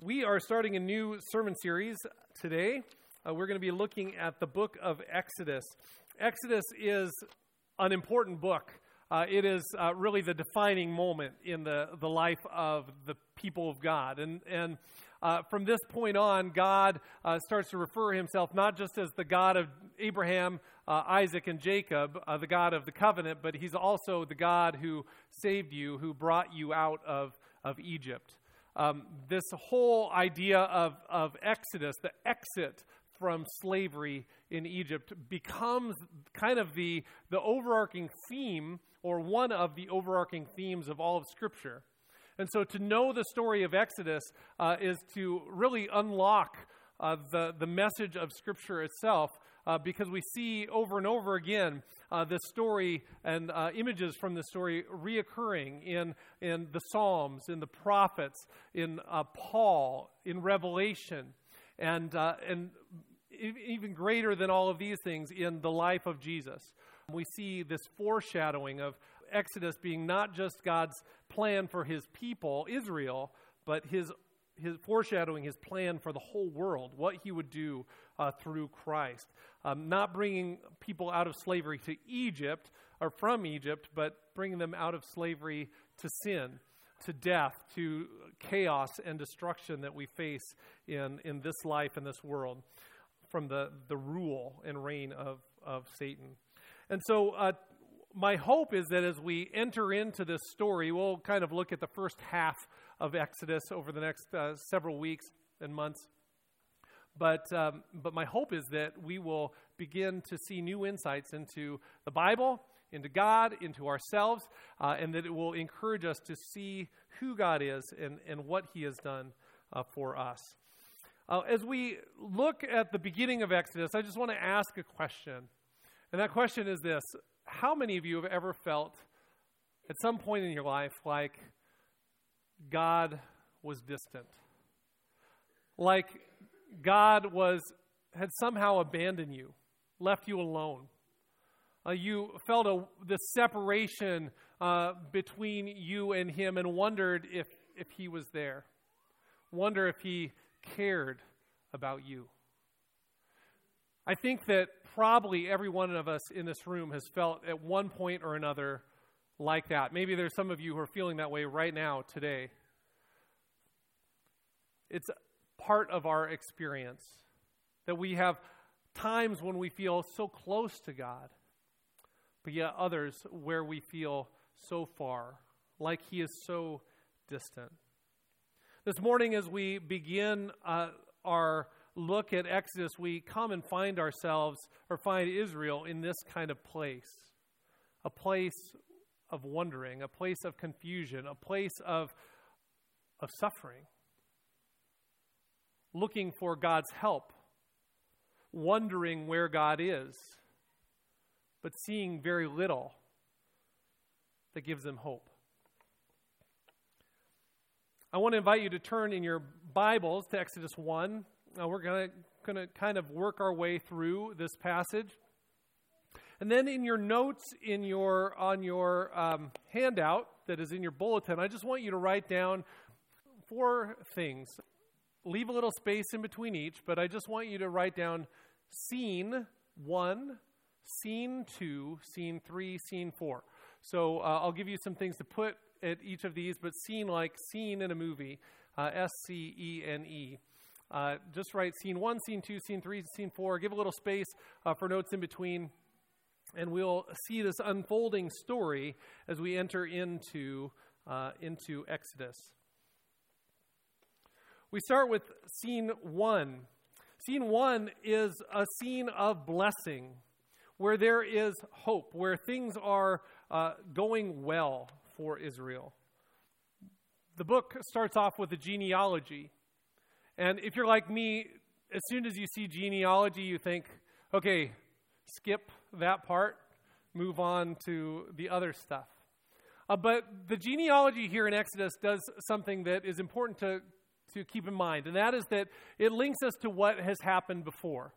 We are starting a new sermon series today. We're going to be looking at the book of Exodus. Exodus is an important book. It is really the defining moment in the life of the people of God. And from this point on, God starts to refer himself not just as the God of Abraham, Isaac, and Jacob, the God of the covenant, but he's also the God who saved you, who brought you out of Egypt. This whole idea of Exodus, the exit from slavery in Egypt, becomes kind of the overarching theme, or one of the overarching themes of all of Scripture. And so to know the story of Exodus is to really unlock the message of Scripture itself, because we see over and over again this story and images from the story reoccurring in the Psalms, in the prophets, in Paul, in Revelation, and even greater than all of these things in the life of Jesus. We see this foreshadowing of Exodus being not just God's plan for his people, Israel, but his foreshadowing his plan for the whole world, what he would do through Christ. Not bringing people out of slavery to Egypt or from Egypt, but bringing them out of slavery to sin, to death, to chaos and destruction that we face in this life and this world from the rule and reign of Satan. And so my hope is that as we enter into this story, we'll kind of look at the first half of Exodus over the next several weeks and months. But my hope is that we will begin to see new insights into the Bible, into God, into ourselves, and that it will encourage us to see who God is and what he has done for us. As we look at the beginning of Exodus, I just want to ask a question. And that question is this: how many of you have ever felt at some point in your life like God was distant? Like God had somehow abandoned you, left you alone. You felt the separation between you and him and wondered if he was there. Wonder if he cared about you. I think that probably every one of us in this room has felt at one point or another like that. Maybe there's some of you who are feeling that way right now, today. It's part of our experience that we have times when we feel so close to God, but yet others where we feel so far, like he is so distant. This morning, as we begin our look at Exodus, we come and find ourselves, or find Israel, in this kind of place. A place of wondering, a place of confusion, a place of suffering. Looking for God's help, wondering where God is, but seeing very little that gives them hope. I want to invite you to turn in your Bibles to Exodus 1. We're going to kind of work our way through this passage. And then in your notes on your handout that is in your bulletin, I just want you to write down 4 things. Leave a little space in between each, but I just want you to write down scene 1, scene 2, scene 3, scene 4. So I'll give you some things to put at each of these, but scene like scene in a movie, SCENE. Just write scene 1, scene 2, scene 3, scene 4. Give a little space for notes in between, and we'll see this unfolding story as we enter into Exodus. We start with scene 1. Scene 1 is a scene of blessing, where there is hope, where things are going well for Israel. The book starts off with a genealogy. And if you're like me, as soon as you see genealogy, you think, okay, skip that part, move on to the other stuff. But the genealogy here in Exodus does something that is important to keep in mind, and that is that it links us to what has happened before.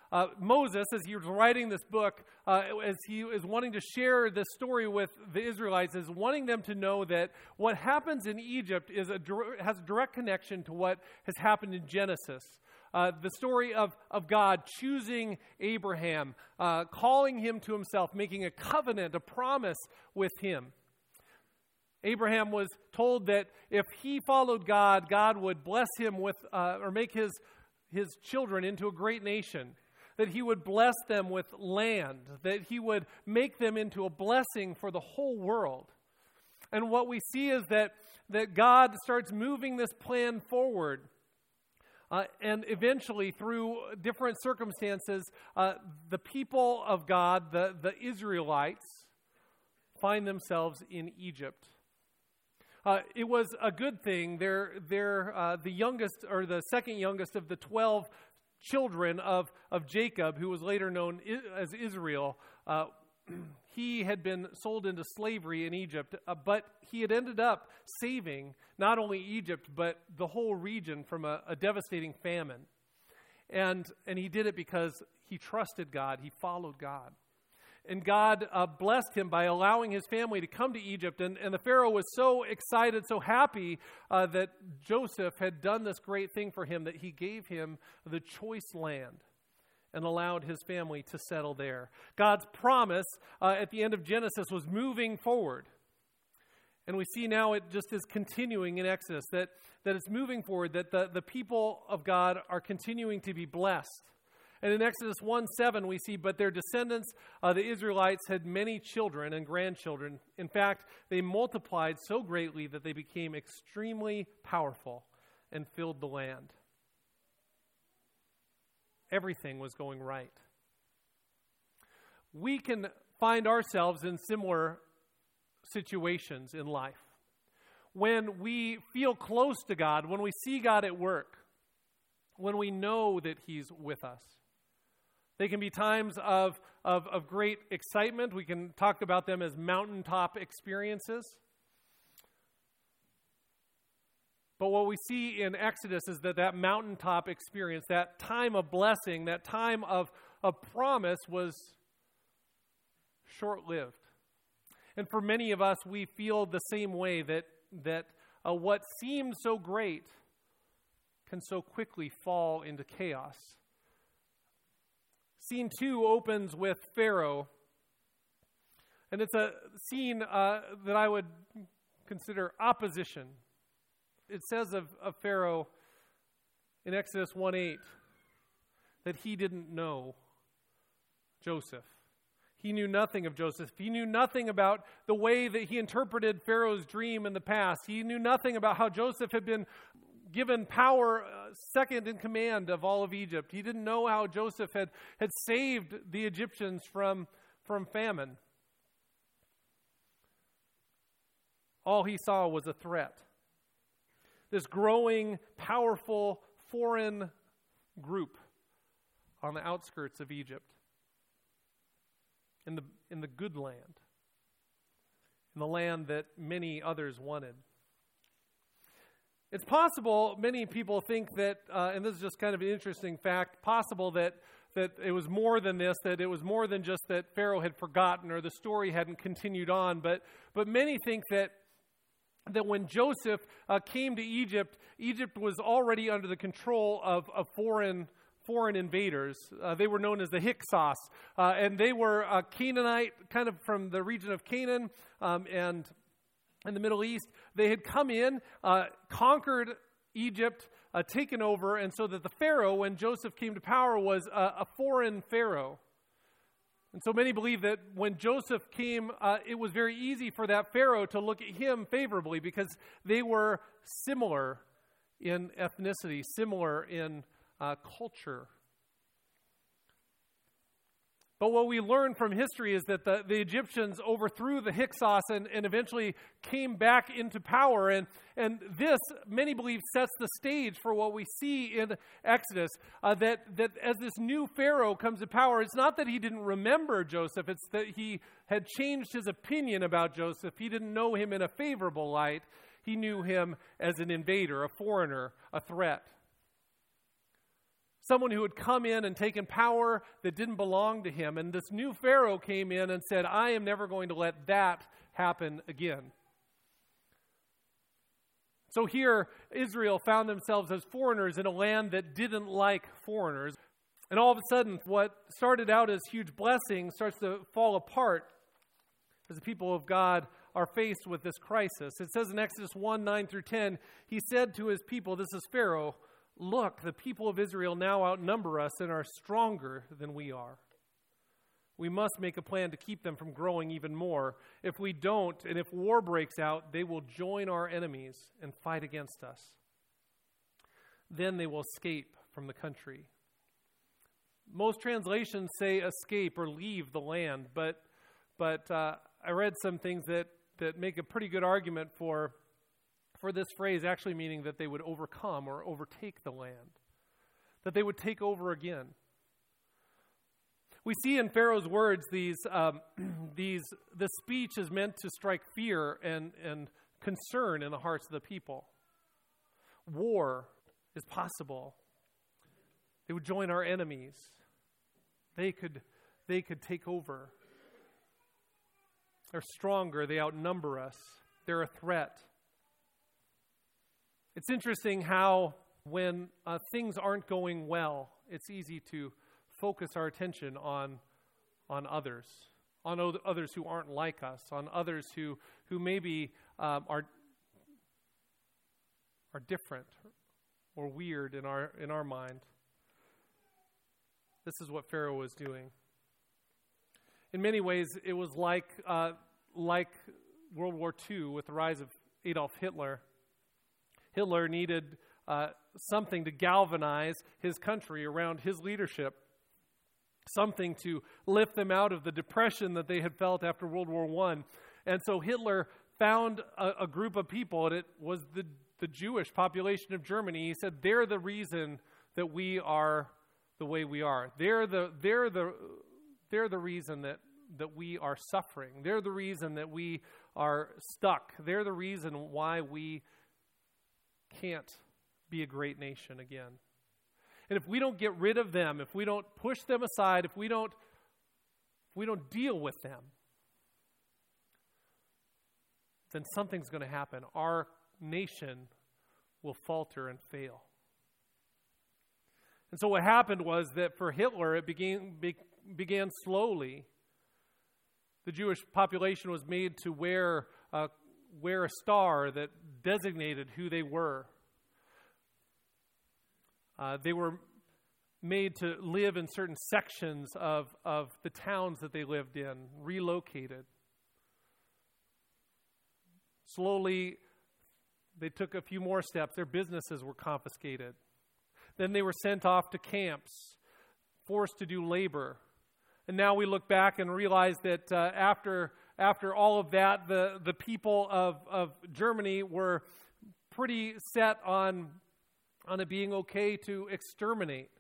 Moses, as he was writing this book, as he is wanting to share this story with the Israelites, is wanting them to know that what happens in Egypt has a direct connection to what has happened in Genesis. The story of God choosing Abraham, calling him to himself, making a covenant, a promise with him. Abraham was told that if he followed God, God would bless him with, or make his children into a great nation, that he would bless them with land, that he would make them into a blessing for the whole world. And what we see is that God starts moving this plan forward. And eventually, through different circumstances, the people of God, the Israelites, find themselves in Egypt. It was a good thing. They're the youngest, or the second youngest of the 12 children of Jacob, who was later known as Israel. He had been sold into slavery in Egypt, but he had ended up saving not only Egypt, but the whole region from a devastating famine. And he did it because he trusted God. He followed God. And God blessed him by allowing his family to come to Egypt. And the Pharaoh was so excited, so happy that Joseph had done this great thing for him, that he gave him the choice land and allowed his family to settle there. God's promise at the end of Genesis was moving forward. And we see now it just is continuing in Exodus, that it's moving forward, that the people of God are continuing to be blessed. And in Exodus 1:7 we see, but their descendants, the Israelites, had many children and grandchildren. In fact, they multiplied so greatly that they became extremely powerful and filled the land. Everything was going right. We can find ourselves in similar situations in life. When we feel close to God, when we see God at work, when we know that He's with us. They can be times of great excitement. We can talk about them as mountaintop experiences. But what we see in Exodus is that mountaintop experience, that time of blessing, that time of promise was short-lived. And for many of us, we feel the same way, that what seems so great can so quickly fall into chaos. Scene 2 opens with Pharaoh, and it's a scene that I would consider opposition. It says of Pharaoh in Exodus 1:8 that he didn't know Joseph. He knew nothing of Joseph. He knew nothing about the way that he interpreted Pharaoh's dream in the past. He knew nothing about how Joseph had been given power, second in command of all of Egypt. He didn't know how Joseph had saved the Egyptians from famine. All he saw was a threat. This growing, powerful, foreign group on the outskirts of Egypt, in the good land, in the land that many others wanted. It's possible, many people think that, and this is just kind of an interesting fact, possible that it was more than this, that it was more than just that Pharaoh had forgotten or the story hadn't continued on, but many think that when Joseph came to Egypt, Egypt was already under the control of foreign invaders. They were known as the Hyksos, and they were Canaanite, kind of from the region of Canaan, and in the Middle East. They had come in, conquered Egypt, taken over, and so that the Pharaoh, when Joseph came to power, was a foreign Pharaoh. And so many believe that when Joseph came, it was very easy for that Pharaoh to look at him favorably because they were similar in ethnicity, similar in culture. But what we learn from history is that the Egyptians overthrew the Hyksos and eventually came back into power. And this, many believe, sets the stage for what we see in Exodus, that as this new Pharaoh comes to power, it's not that he didn't remember Joseph, it's that he had changed his opinion about Joseph. He didn't know him in a favorable light. He knew him as an invader, a foreigner, a threat. someone who had come in and taken power that didn't belong to him. And this new Pharaoh came in and said, I am never going to let that happen again. So here, Israel found themselves as foreigners in a land that didn't like foreigners. And all of a sudden, what started out as huge blessing starts to fall apart as the people of God are faced with this crisis. It says in Exodus 1, 9 through 10, he said to his people, this is Pharaoh, look, the people of Israel now outnumber us and are stronger than we are. We must make a plan to keep them from growing even more. If we don't, and if war breaks out, they will join our enemies and fight against us. Then they will escape from the country. Most translations say escape or leave the land, but I read some things that make a pretty good argument for this phrase actually meaning that they would overcome or overtake the land, that they would take over again. We see in Pharaoh's words the speech is meant to strike fear and concern in the hearts of the people. War is possible. They would join our enemies. They could take over. They're stronger. They outnumber us. They're a threat. It's interesting how when things aren't going well, it's easy to focus our attention on others, on others who aren't like us, on others who maybe are different or weird in our mind. This is what Pharaoh was doing. In many ways, it was like World War II with the rise of Adolf Hitler. Hitler needed something to galvanize his country around his leadership, something to lift them out of the depression that they had felt after World War I. And so Hitler found a group of people, and it was the Jewish population of Germany. He said, they're the reason that we are the way we are. They're the reason that we are suffering. They're the reason that we are stuck. They're the reason why we can't be a great nation again. And if we don't get rid of them, if we don't push them aside, if we don't deal with them, then something's going to happen. Our nation will falter and fail. And so what happened was that for Hitler, it began slowly. The Jewish population was made to wear a star that designated who they were. They were made to live in certain sections of the towns that they lived in, relocated. Slowly, they took a few more steps. Their businesses were confiscated. Then they were sent off to camps, forced to do labor. And now we look back and realize that after all of that, the people of Germany were pretty set on it being okay to exterminate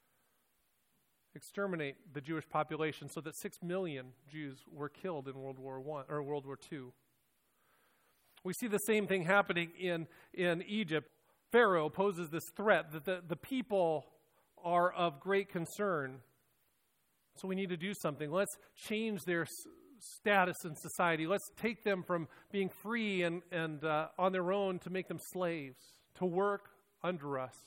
the Jewish population, so that 6 million Jews were killed in World War I or World War II. We see the same thing happening in Egypt. Pharaoh poses this threat that the people are of great concern. So we need to do something. Let's change their status in society. Let's take them from being free and on their own to make them slaves, to work under us,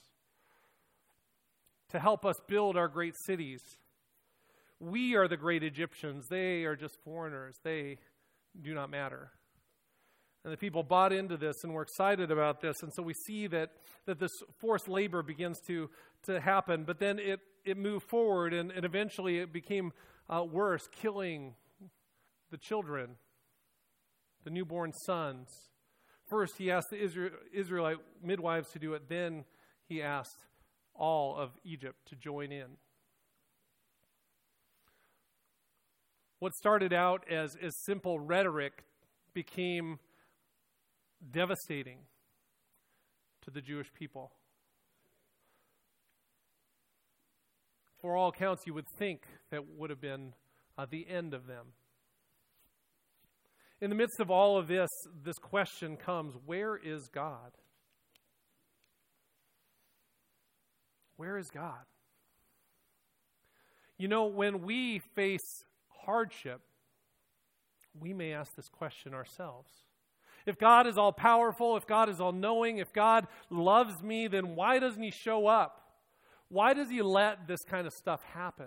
to help us build our great cities. We are the great Egyptians. They are just foreigners. They do not matter. And the people bought into this and were excited about this. And so we see that this forced labor begins to happen. But then it moved forward, and eventually it became worse, killing the children, the newborn sons. First, he asked the Israelite midwives to do it. Then he asked all of Egypt to join in. What started out as simple rhetoric became devastating to the Jewish people. For all accounts, you would think that would have been the end of them. In the midst of all of this question comes, where is God? Where is God? You know, when we face hardship, we may ask this question ourselves. If God is all powerful, if God is all knowing, if God loves me, then why doesn't he show up? Why does he let this kind of stuff happen?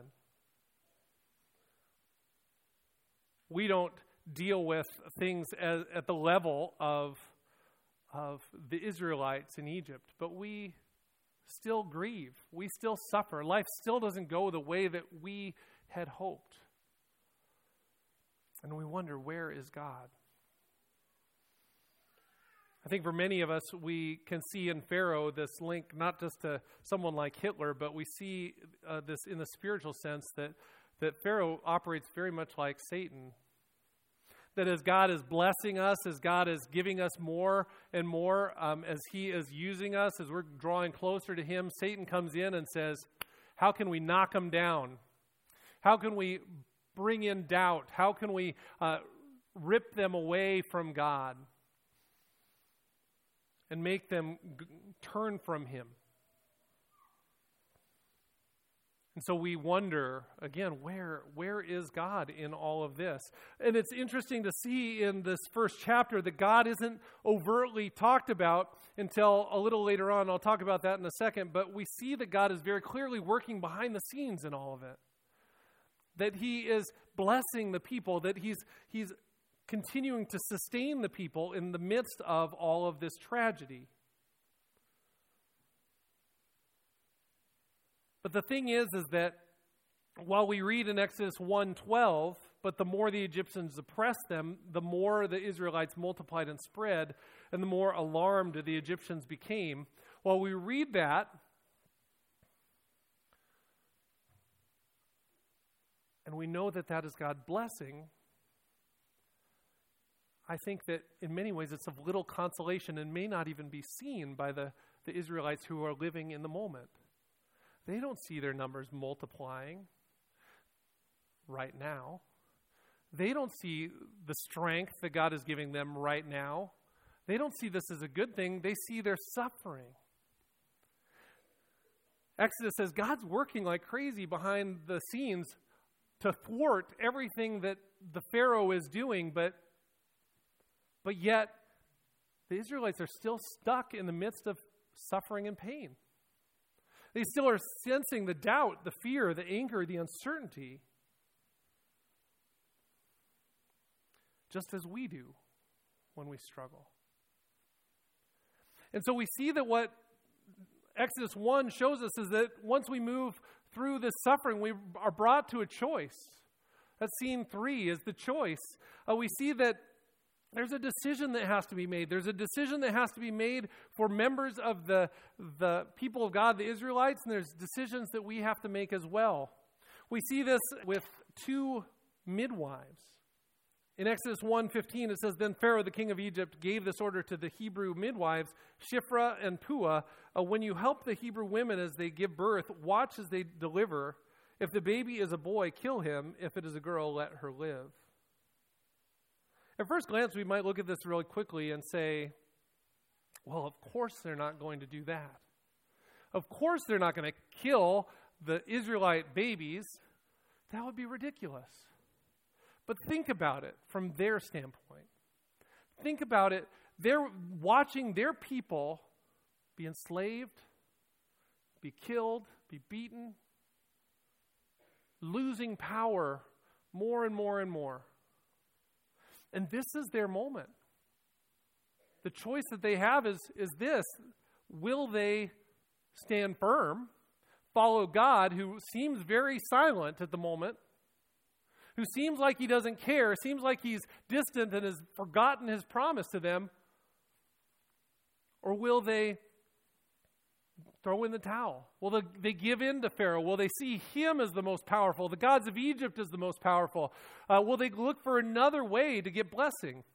We don't deal with things at the level of the Israelites in Egypt, but we still grieve. We still suffer. Life still doesn't go the way that we had hoped. And we wonder, where is God? I think for many of us, we can see in Pharaoh this link not just to someone like Hitler, but we see this in the spiritual sense that Pharaoh operates very much like Satan. That as God is blessing us, as God is giving us more and more, as he is using us, as we're drawing closer to him, Satan comes in and says, how can we knock him down? How can we bring in doubt? How can we rip them away from God and make them turn from him? And so we wonder, again, where is God in all of this? And it's interesting to see in this first chapter that God isn't overtly talked about until a little later on. I'll talk about that in a second. But we see that God is very clearly working behind the scenes in all of it. That he is blessing the people, that he's continuing to sustain the people in the midst of all of this tragedy. But the thing is that while we read in Exodus 1:12, but the more the Egyptians oppressed them, the more the Israelites multiplied and spread, and the more alarmed the Egyptians became. While we read that, and we know that that is God blessing, I think that in many ways it's of little consolation and may not even be seen by the Israelites who are living in the moment. They don't see their numbers multiplying right now. They don't see the strength that God is giving them right now. They don't see this as a good thing. They see their suffering. Exodus says God's working like crazy behind the scenes to thwart everything that the Pharaoh is doing, but yet the Israelites are still stuck in the midst of suffering and pain. They still are sensing the doubt, the fear, the anger, the uncertainty, just as we do when we struggle. And so we see that what Exodus 1 shows us is that once we move through this suffering, we are brought to a choice. That's scene 3 is the choice. We see that there's a decision that has to be made. There's a decision that has to be made for members of the people of God, the Israelites, and there's decisions that we have to make as well. We see this with 2 midwives. In Exodus 1:15, it says, Then Pharaoh, the king of Egypt, gave this order to the Hebrew midwives, Shiphrah and Puah, when you help the Hebrew women as they give birth, watch as they deliver. If the baby is a boy, kill him. If it is a girl, let her live. At first glance, we might look at this really quickly and say, well, of course they're not going to do that. Of course they're not going to kill the Israelite babies. That would be ridiculous. But think about it from their standpoint. Think about it. They're watching their people be enslaved, be killed, be beaten, losing power more and more and more. And this is their moment. The choice that they have is this. Will they stand firm, follow God, who seems very silent at the moment, who seems like he doesn't care, seems like he's distant and has forgotten his promise to them? Or will they throw in the towel? Will they give in to Pharaoh? Will they see him as the most powerful? The gods of Egypt as the most powerful? Will they look for another way to get blessing?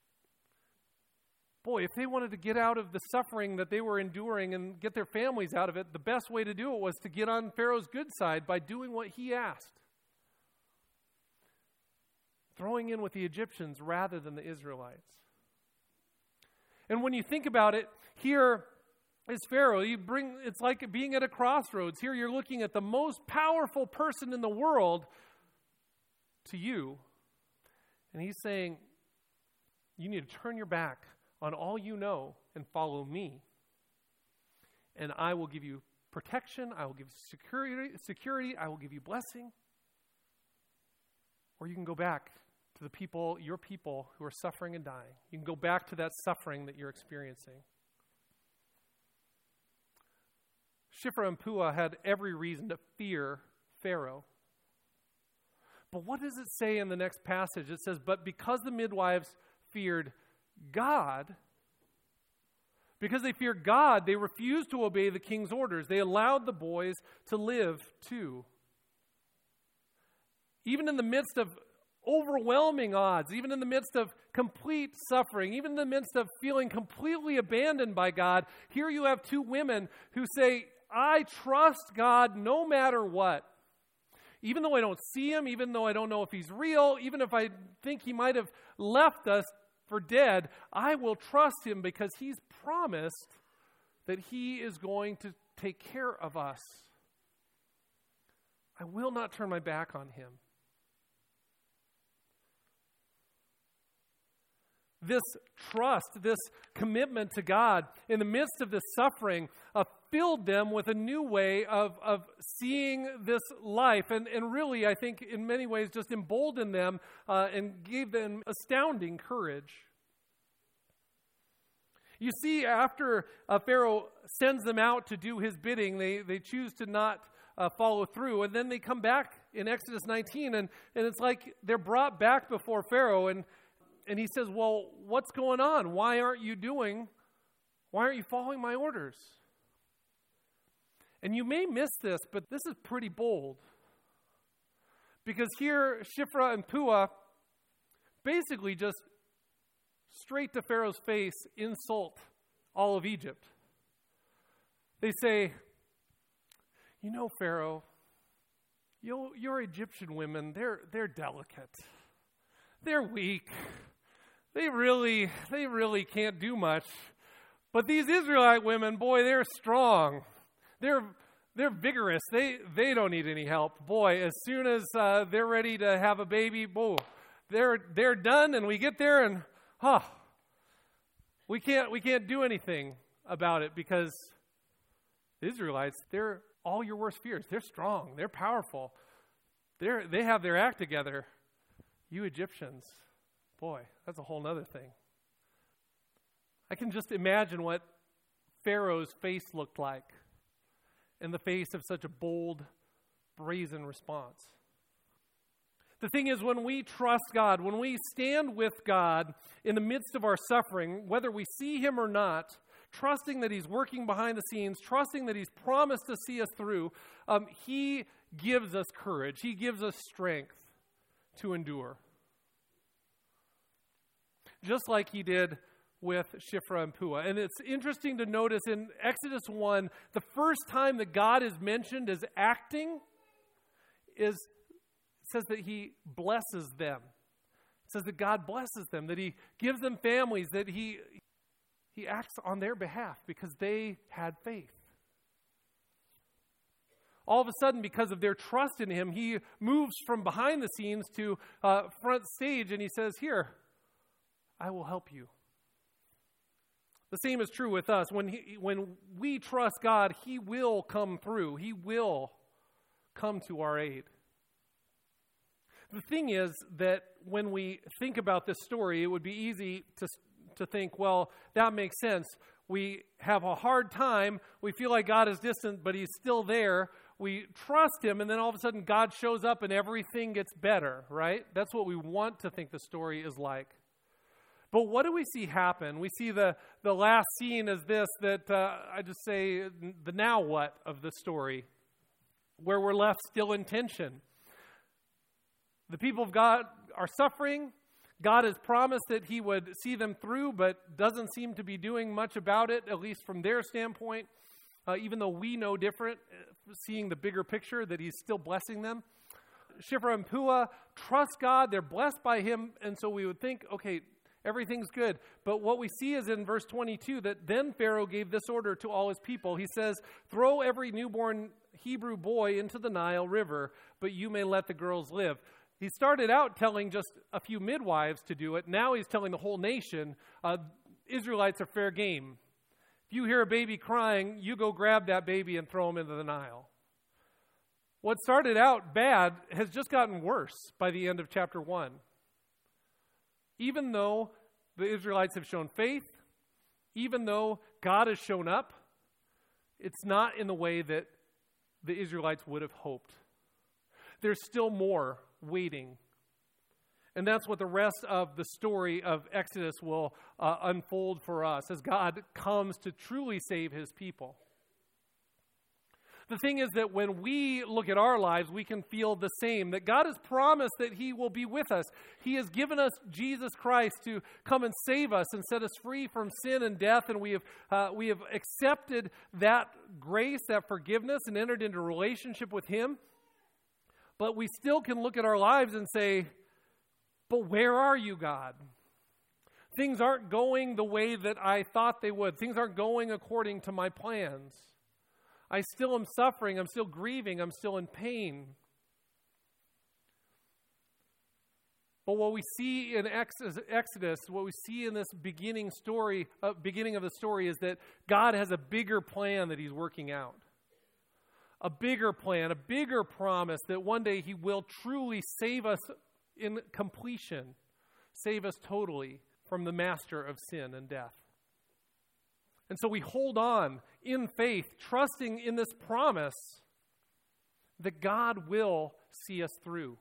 Boy, if they wanted to get out of the suffering that they were enduring and get their families out of it, the best way to do it was to get on Pharaoh's good side by doing what he asked. Throwing in with the Egyptians rather than the Israelites. And when you think about it, here is Pharaoh. It's like being at a crossroads. Here you're looking at the most powerful person in the world to you. And he's saying, you need to turn your back on all you know and follow me. And I will give you protection. I will give you security. I will give you blessing. Or you can go back to the people, your people who are suffering and dying. You can go back to that suffering that you're experiencing. Shiphrah and Puah had every reason to fear Pharaoh. But what does it say in the next passage? It says, but because the midwives feared God, because they feared God, they refused to obey the king's orders. They allowed the boys to live too. Even in the midst of overwhelming odds, even in the midst of complete suffering, even in the midst of feeling completely abandoned by God, here you have two women who say, I trust God no matter what. Even though I don't see him, even though I don't know if he's real, even if I think he might have left us for dead, I will trust him because he's promised that he is going to take care of us. I will not turn my back on him. This trust, this commitment to God in the midst of this suffering filled them with a new way of seeing this life. And really, I think, in many ways, just emboldened them and gave them astounding courage. You see, after Pharaoh sends them out to do his bidding, they choose to not follow through. And then they come back in Exodus 19, and it's like they're brought back before Pharaoh, and he says, well, what's going on? Why aren't you following my orders? And you may miss this, but this is pretty bold. Because here, Shiphrah and Puah basically just straight to Pharaoh's face insult all of Egypt. They say, you know, Pharaoh, your Egyptian women, they're delicate. They're weak. They really can't do much. But these Israelite women, boy, they're strong. They're vigorous. They don't need any help. Boy, as soon as they're ready to have a baby, boom, they're done, and we get there, and we can't do anything about it because the Israelites, they're all your worst fears. They're strong. They're powerful. They have their act together. You Egyptians, boy, that's a whole nother thing. I can just imagine what Pharaoh's face looked like in the face of such a bold, brazen response. The thing is, when we trust God, when we stand with God in the midst of our suffering, whether we see him or not, trusting that he's working behind the scenes, trusting that he's promised to see us through, he gives us courage. He gives us strength to endure. Just like he did with Shiphrah and Puah. And it's interesting to notice in Exodus 1, the first time that God is mentioned as acting says that he blesses them. It says that God blesses them, that he gives them families, that he acts on their behalf because they had faith. All of a sudden, because of their trust in him, he moves from behind the scenes to front stage, and he says, here, I will help you. The same is true with us. When we trust God, he will come through. He will come to our aid. The thing is that when we think about this story, it would be easy to think, well, that makes sense. We have a hard time. We feel like God is distant, but he's still there. We trust him, and then all of a sudden God shows up and everything gets better, right? That's what we want to think the story is like. But what do we see happen? We see the last scene is this, that I just say the now what of the story, where we're left still in tension. The people of God are suffering. God has promised that he would see them through, but doesn't seem to be doing much about it, at least from their standpoint, even though we know different, seeing the bigger picture that he's still blessing them. Shiphrah and Puah trust God. They're blessed by him, and so we would think, okay, Everything's good. But what we see is in verse 22 that then Pharaoh gave this order to all his people. He says, throw every newborn Hebrew boy into the Nile River, but you may let the girls live. He started out telling just a few midwives to do it. Now he's telling the whole nation, Israelites are fair game. If you hear a baby crying, you go grab that baby and throw him into the Nile. What started out bad has just gotten worse by the end of chapter 1. Even though the Israelites have shown faith, even though God has shown up, it's not in the way that the Israelites would have hoped. There's still more waiting. And that's what the rest of the story of Exodus will unfold for us as God comes to truly save his people. The thing is that when we look at our lives, we can feel the same, that God has promised that he will be with us. He has given us Jesus Christ to come and save us and set us free from sin and death, and we have accepted that grace, that forgiveness, and entered into a relationship with him. But we still can look at our lives and say, but where are you, God? Things aren't going the way that I thought they would. Things aren't going according to my plans. I still am suffering. I'm still grieving. I'm still in pain. But what we see in Exodus, what we see in this beginning of the story is that God has a bigger plan that he's working out. A bigger plan, a bigger promise that one day he will truly save us in completion, save us totally from the master of sin and death. And so we hold on in faith, trusting in this promise that God will see us through.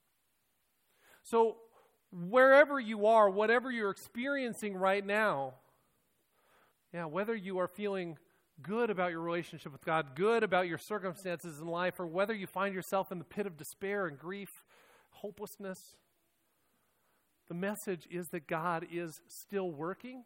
So wherever you are, whatever you're experiencing right now, whether you are feeling good about your relationship with God, good about your circumstances in life, or whether you find yourself in the pit of despair and grief, hopelessness, the message is that God is still working.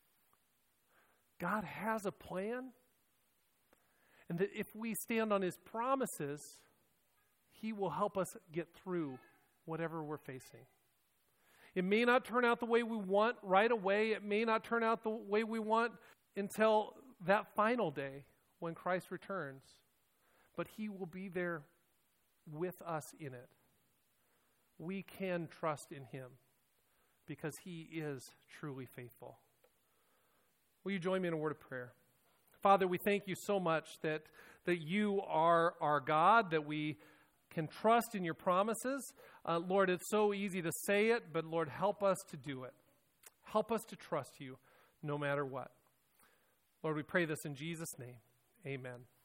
God has a plan, and that if we stand on his promises, he will help us get through whatever we're facing. It may not turn out the way we want right away. It may not turn out the way we want until that final day when Christ returns, but he will be there with us in it. We can trust in him because he is truly faithful. Will you join me in a word of prayer? Father, we thank you so much that you are our God, that we can trust in your promises. Lord, it's so easy to say it, but Lord, help us to do it. Help us to trust you no matter what. Lord, we pray this in Jesus' name. Amen.